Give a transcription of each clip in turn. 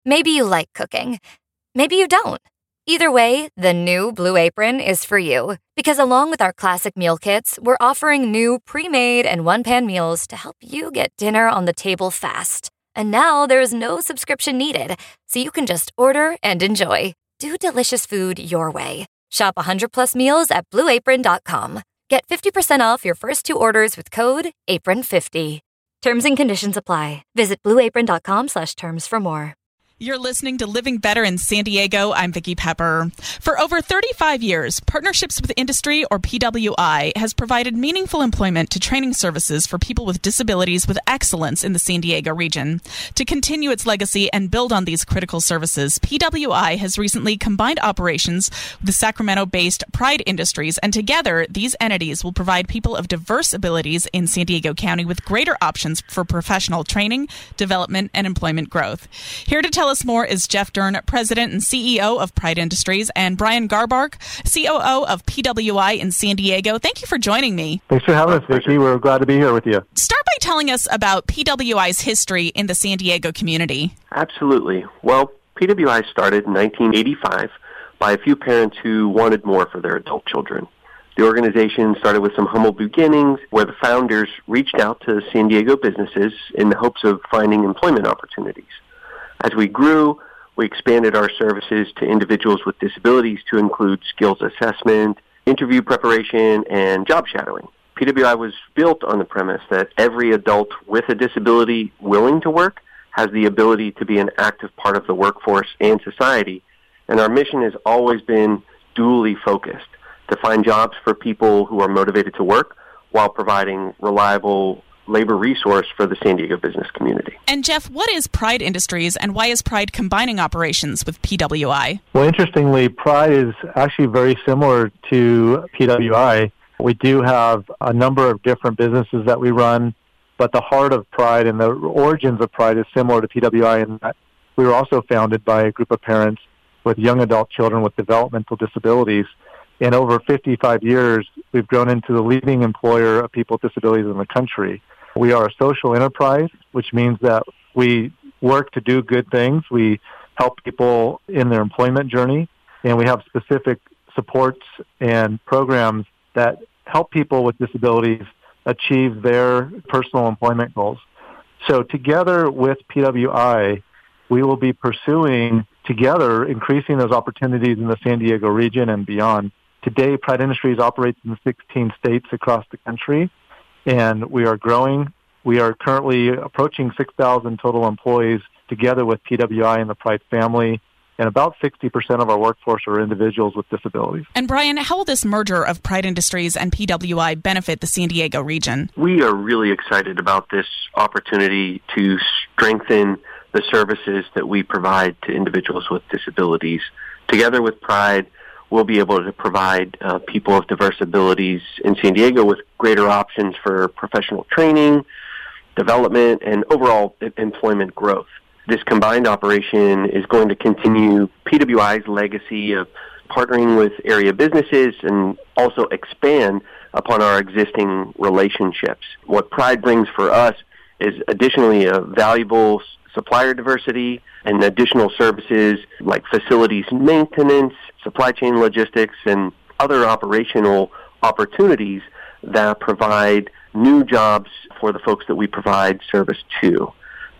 Maybe you like cooking. Maybe you don't. Either way, the new Blue Apron is for you. Because along with our classic meal kits, we're offering new pre-made and one-pan meals to help you get dinner on the table fast. And now there's no subscription needed, so you can just order and enjoy. Do delicious food your way. Shop 100+ meals at blueapron.com. Get 50% off your first 2 orders with code APRON50. Terms and conditions apply. Visit blueapron.com/terms for more. You're listening to Living Better in San Diego. I'm Vicki Pepper. For over 35 years, Partnerships with Industry, or PWI, has provided meaningful employment to training services for people with disabilities with excellence in the San Diego region. To continue its legacy and build on these critical services, PWI has recently combined operations with the Sacramento-based Pride Industries, and together, these entities will provide people of diverse abilities in San Diego County with greater options for professional training, development, and employment growth. Here to tell us more is Jeff Dern, President and CEO of Pride Industries, and Brian Garbark, COO of PWI in San Diego. Thank you for joining me. Thanks for having us, Vicki. We're glad to be here with you. Start by telling us about PWI's history in the San Diego community. Absolutely. Well, PWI started in 1985 by a few parents who wanted more for their adult children. The organization started with some humble beginnings where the founders reached out to San Diego businesses in the hopes of finding employment opportunities. As we grew, we expanded our services to individuals with disabilities to include skills assessment, interview preparation, and job shadowing. PWI was built on the premise that every adult with a disability willing to work has the ability to be an active part of the workforce and society, and our mission has always been dually focused, to find jobs for people who are motivated to work while providing reliable labor resource for the San Diego business community. And Jeff, what is Pride Industries, and why is Pride combining operations with PWI? Well, interestingly, Pride is actually very similar to PWI. We do have a number of different businesses that we run, but the heart of Pride and the origins of Pride is similar to PWI in that we were also founded by a group of parents with young adult children with developmental disabilities. In over 55 years, we've grown into the leading employer of people with disabilities in the country. We are a social enterprise, which means that we work to do good things. We help people in their employment journey, and we have specific supports and programs that help people with disabilities achieve their personal employment goals. So together with PWI, we will be pursuing together increasing those opportunities in the San Diego region and beyond. Today, Pride Industries operates in 16 states across the country, and we are growing. We are currently approaching 6,000 total employees together with PWI and the Pride family, and about 60% of our workforce are individuals with disabilities. And Brian, how will this merger of Pride Industries and PWI benefit the San Diego region? We are really excited about this opportunity to strengthen the services that we provide to individuals with disabilities. Together with Pride, we'll be able to provide people of diverse abilities in San Diego with greater options for professional training, development, and overall employment growth. This combined operation is going to continue PWI's legacy of partnering with area businesses and also expand upon our existing relationships. What Pride brings for us is additionally a valuable supplier diversity and additional services like facilities maintenance, supply chain logistics, and other operational opportunities that provide new jobs for the folks that we provide service to.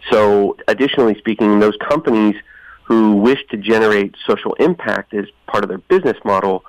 So additionally speaking, those companies who wish to generate social impact as part of their business model,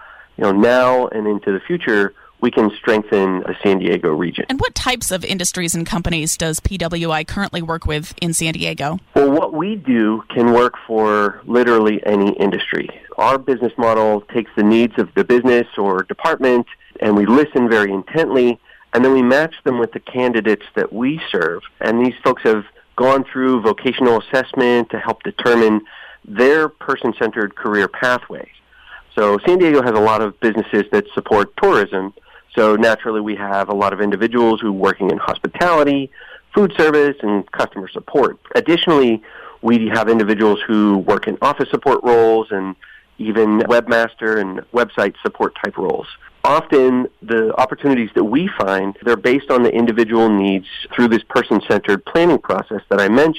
now and into the future, we can strengthen the San Diego region. And what types of industries and companies does PWI currently work with in San Diego? Well, what we do can work for literally any industry. Our business model takes the needs of the business or department, and we listen very intently, and then we match them with the candidates that we serve. And these folks have gone through vocational assessment to help determine their person-centered career pathways. So San Diego has a lot of businesses that support tourism. So naturally, we have a lot of individuals who are working in hospitality, food service, and customer support. Additionally, we have individuals who work in office support roles and even webmaster and website support type roles. Often, the opportunities that we find, they're based on the individual needs through this person-centered planning process that I mentioned.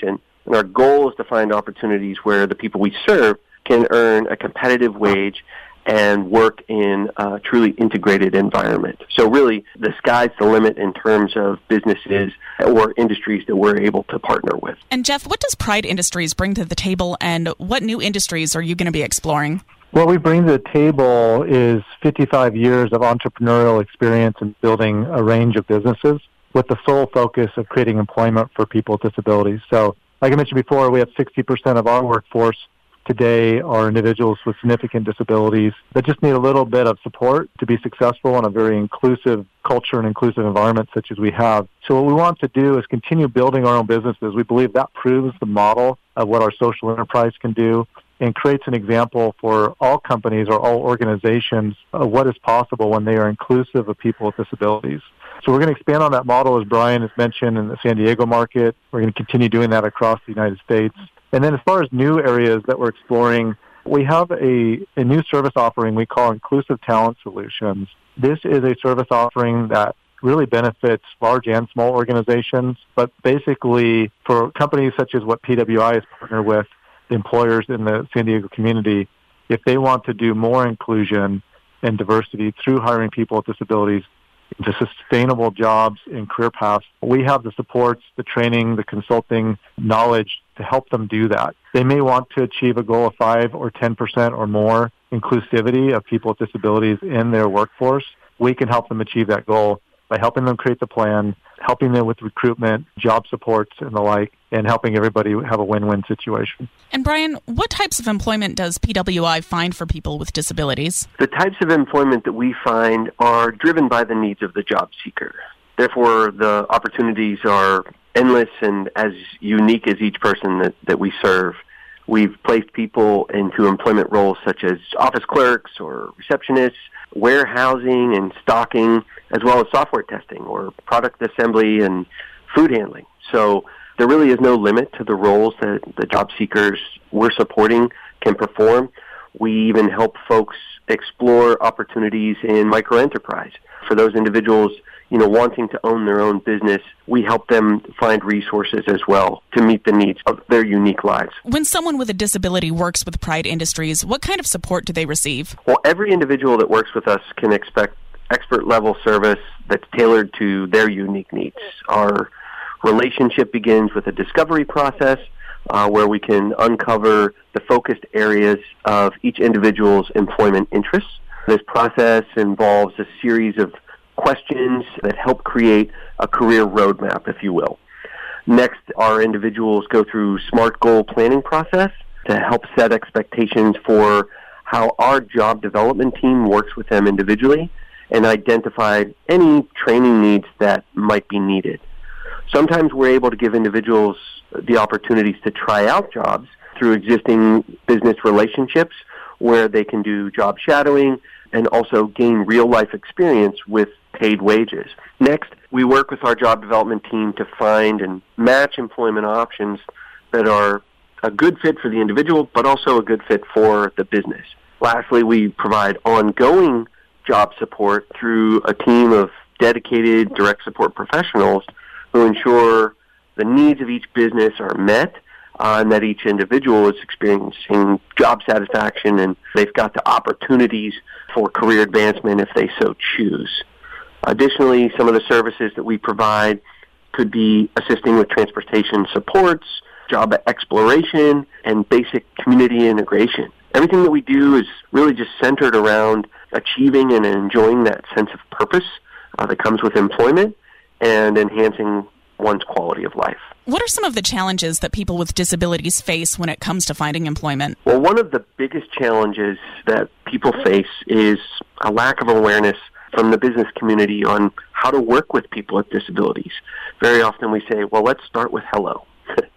And our goal is to find opportunities where the people we serve can earn a competitive wage and work in a truly integrated environment. So really, the sky's the limit in terms of businesses or industries that we're able to partner with. And Jeff, what does Pride Industries bring to the table, and what new industries are you going to be exploring? What we bring to the table is 55 years of entrepreneurial experience in building a range of businesses with the sole focus of creating employment for people with disabilities. So, like I mentioned before, we have 60% of our workforce today are individuals with significant disabilities that just need a little bit of support to be successful in a very inclusive culture and inclusive environment such as we have. So what we want to do is continue building our own businesses. We believe that proves the model of what our social enterprise can do and creates an example for all companies or all organizations of what is possible when they are inclusive of people with disabilities. So we're going to expand on that model, as Brian has mentioned, in the San Diego market. We're going to continue doing that across the United States. And then as far as new areas that we're exploring, we have a new service offering we call Inclusive Talent Solutions. This is a service offering that really benefits large and small organizations, but basically for companies such as what PWI is partnered with, the employers in the San Diego community, if they want to do more inclusion and diversity through hiring people with disabilities into sustainable jobs and career paths, we have the supports, the training, the consulting knowledge to help them do that. They may want to achieve a goal of 5 or 10% or more inclusivity of people with disabilities in their workforce. We can help them achieve that goal by helping them create the plan, helping them with recruitment, job supports, and the like, and helping everybody have a win-win situation. And Brian, what types of employment does PWI find for people with disabilities? The types of employment that we find are driven by the needs of the job seeker. Therefore, the opportunities are endless and as unique as each person that we serve. We've placed people into employment roles such as office clerks or receptionists, warehousing and stocking, as well as software testing or product assembly and food handling. So there really is no limit to the roles that the job seekers we're supporting can perform. We even help folks explore opportunities in microenterprise. For those individuals, wanting to own their own business, we help them find resources as well to meet the needs of their unique lives. When someone with a disability works with Pride Industries, what kind of support do they receive? Well, every individual that works with us can expect expert-level service that's tailored to their unique needs. Our relationship begins with a discovery process where we can uncover the focused areas of each individual's employment interests. This process involves a series of questions that help create a career roadmap, if you will. Next, our individuals go through SMART goal planning process to help set expectations for how our job development team works with them individually and identify any training needs that might be needed. Sometimes we're able to give individuals the opportunities to try out jobs through existing business relationships where they can do job shadowing and also gain real-life experience with paid wages. Next, we work with our job development team to find and match employment options that are a good fit for the individual, but also a good fit for the business. Lastly, we provide ongoing job support through a team of dedicated direct support professionals who ensure the needs of each business are met and that each individual is experiencing job satisfaction and they've got the opportunities for career advancement if they so choose. Additionally, some of the services that we provide could be assisting with transportation supports, job exploration, and basic community integration. Everything that we do is really just centered around achieving and enjoying that sense of purpose that comes with employment and enhancing one's quality of life. What are some of the challenges that people with disabilities face when it comes to finding employment? Well, one of the biggest challenges that people face is a lack of awareness from the business community on how to work with people with disabilities. Very often we say, well, let's start with hello.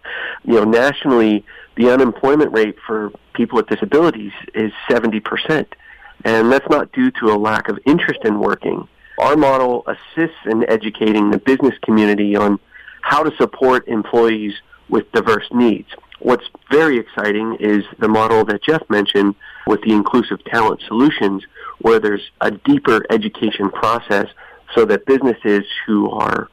Nationally, the unemployment rate for people with disabilities is 70%. And that's not due to a lack of interest in working. Our model assists in educating the business community on how to support employees with diverse needs. What's very exciting is the model that Jeff mentioned with the Inclusive Talent Solutions, where there's a deeper education process so that businesses who are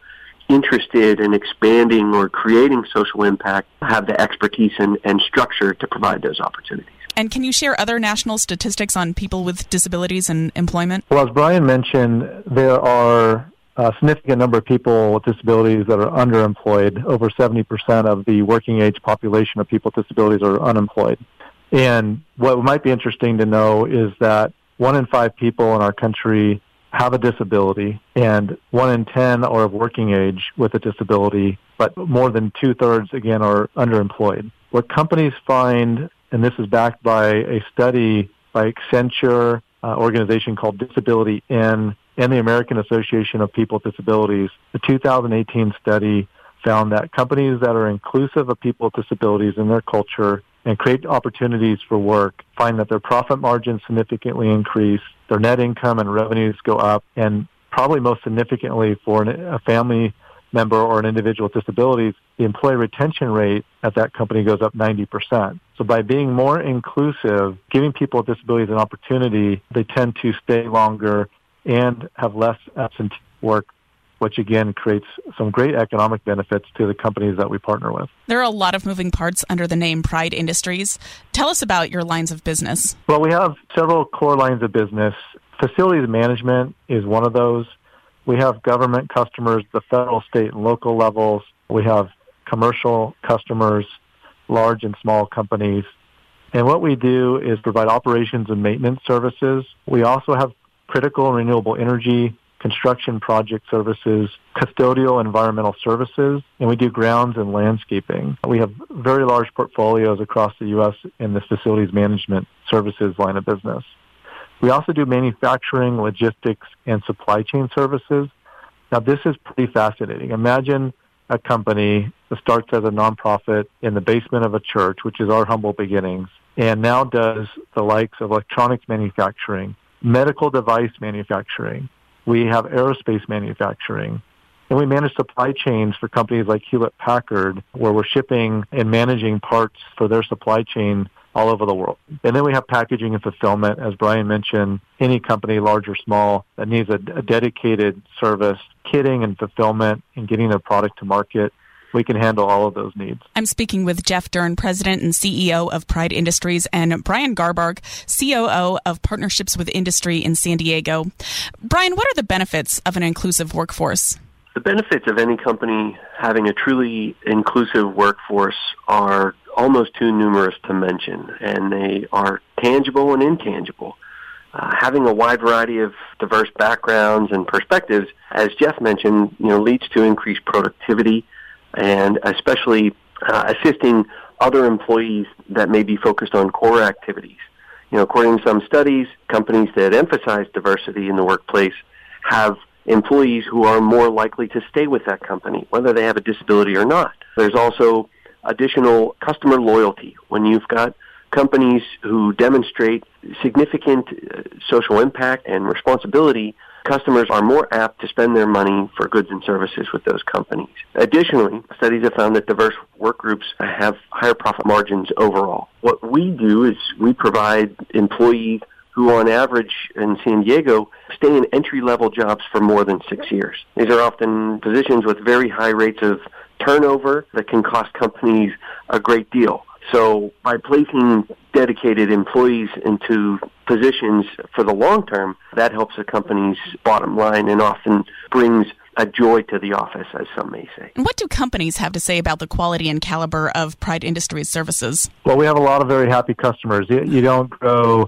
interested in expanding or creating social impact have the expertise and structure to provide those opportunities. And can you share other national statistics on people with disabilities and employment? Well, as Brian mentioned, there are a significant number of people with disabilities that are underemployed. Over 70% of the working age population of people with disabilities are unemployed. And what might be interesting to know is that 1 in 5 people in our country have a disability, and 1 in 10 are of working age with a disability, but more than 2/3, again, are underemployed. What companies find, and this is backed by a study by Accenture, an organization called Disability In, and the American Association of People with Disabilities, the 2018 study found that companies that are inclusive of people with disabilities in their culture and create opportunities for work find that their profit margins significantly increase, their net income and revenues go up, and probably most significantly for a family member or an individual with disabilities, the employee retention rate at that company goes up 90%. So by being more inclusive, giving people with disabilities an opportunity, they tend to stay longer and have less absentee work, which again creates some great economic benefits to the companies that we partner with. There are a lot of moving parts under the name Pride Industries. Tell us about your lines of business. Well, we have several core lines of business. Facilities management is one of those. We have government customers, the federal, state, and local levels. We have commercial customers, large and small companies. And what we do is provide operations and maintenance services. We also have critical and renewable energy, construction project services, custodial environmental services, and we do grounds and landscaping. We have very large portfolios across the U.S. in the facilities management services line of business. We also do manufacturing, logistics, and supply chain services. Now, this is pretty fascinating. Imagine a company that starts as a nonprofit in the basement of a church, which is our humble beginnings, and now does the likes of electronics manufacturing, medical device manufacturing. We have aerospace manufacturing, and we manage supply chains for companies like Hewlett-Packard, where we're shipping and managing parts for their supply chain all over the world. And then we have packaging and fulfillment. As Brian mentioned, any company, large or small, that needs a dedicated service, kitting and fulfillment and getting their product to market, we can handle all of those needs. I'm speaking with Jeff Dern, President and CEO of Pride Industries, and Brian Garbarg, COO of Partnerships with Industry in San Diego. Brian, what are the benefits of an inclusive workforce? The benefits of any company having a truly inclusive workforce are almost too numerous to mention, and they are tangible and intangible. Having a wide variety of diverse backgrounds and perspectives, as Jeff mentioned, leads to increased productivity, and especially assisting other employees that may be focused on core activities. According to some studies, companies that emphasize diversity in the workplace have employees who are more likely to stay with that company, whether they have a disability or not. There's also additional customer loyalty. When you've got companies who demonstrate significant social impact and responsibility, customers are more apt to spend their money for goods and services with those companies. Additionally, studies have found that diverse work groups have higher profit margins overall. What we do is we provide employees who on average in San Diego stay in entry-level jobs for more than 6 years. These are often positions with very high rates of turnover that can cost companies a great deal. So by placing dedicated employees into positions for the long term, that helps a company's bottom line and often brings a joy to the office, as some may say. And what do companies have to say about the quality and caliber of Pride Industries services? Well, we have a lot of very happy customers. You don't grow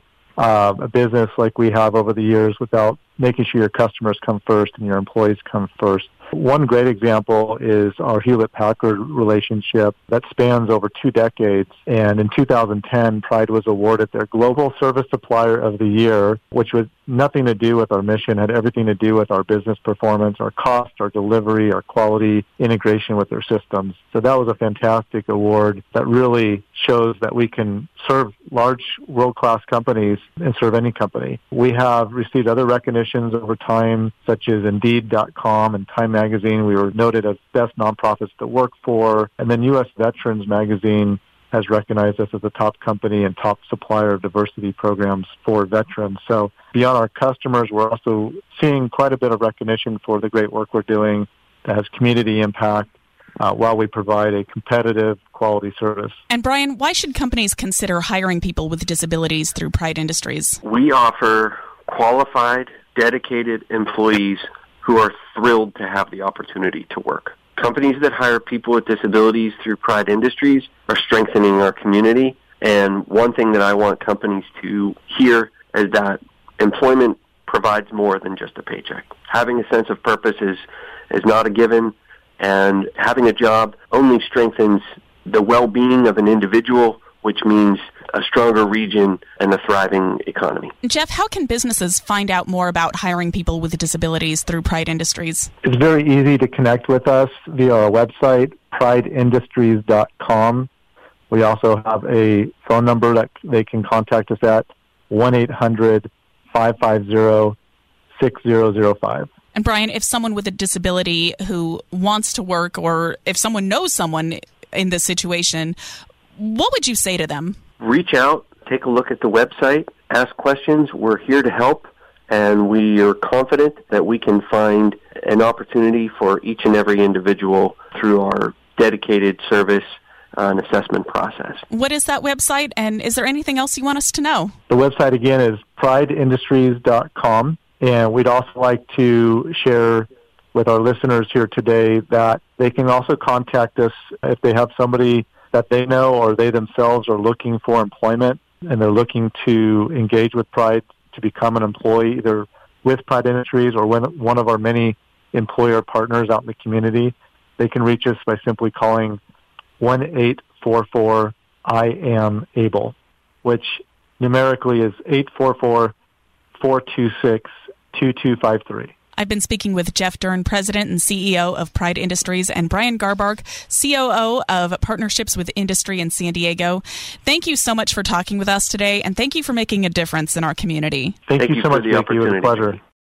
a business like we have over the years without making sure your customers come first and your employees come first. One great example is our Hewlett-Packard relationship that spans over 2 decades. And in 2010, Pride was awarded their Global Service Supplier of the Year, which was nothing to do with our mission, had everything to do with our business performance, our cost, our delivery, our quality, integration with their systems. So that was a fantastic award that really shows that we can serve large world-class companies and serve any company. We have received other recognitions over time, such as Indeed.com and Time Magazine. We were noted as best nonprofits to work for. And then U.S. Veterans Magazine has recognized us as a top company and top supplier of diversity programs for veterans. So beyond our customers, we're also seeing quite a bit of recognition for the great work we're doing that has community impact while we provide a competitive quality service. And Brian, why should companies consider hiring people with disabilities through Pride Industries? We offer qualified, dedicated employees who are thrilled to have the opportunity to work. Companies that hire people with disabilities through Pride Industries are strengthening our community. And one thing that I want companies to hear is that employment provides more than just a paycheck. Having a sense of purpose is not a given, and having a job only strengthens the well-being of an individual, which means a stronger region and a thriving economy. Jeff, how can businesses find out more about hiring people with disabilities through Pride Industries? It's very easy to connect with us via our website, prideindustries.com. We also have a phone number that they can contact us at, 1-800-550-6005. And Brian, if someone with a disability who wants to work, or if someone knows someone in this situation, what would you say to them? Reach out, take a look at the website, ask questions. We're here to help, and we are confident that we can find an opportunity for each and every individual through our dedicated service and assessment process. What is that website, and is there anything else you want us to know? The website, again, is prideindustries.com, and we'd also like to share with our listeners here today that they can also contact us if they have somebody that they know or they themselves are looking for employment and they're looking to engage with Pride to become an employee either with Pride Industries or one of our many employer partners out in the community. They can reach us by simply calling 1-844-I-AM-ABLE, which numerically is 844-426-2253. I've been speaking with Jeff Dern, President and CEO of Pride Industries, and Brian Garbark, COO of Partnerships with Industry in San Diego. Thank you so much for talking with us today, and thank you for making a difference in our community. Thank you so much, Vicki. It was a pleasure.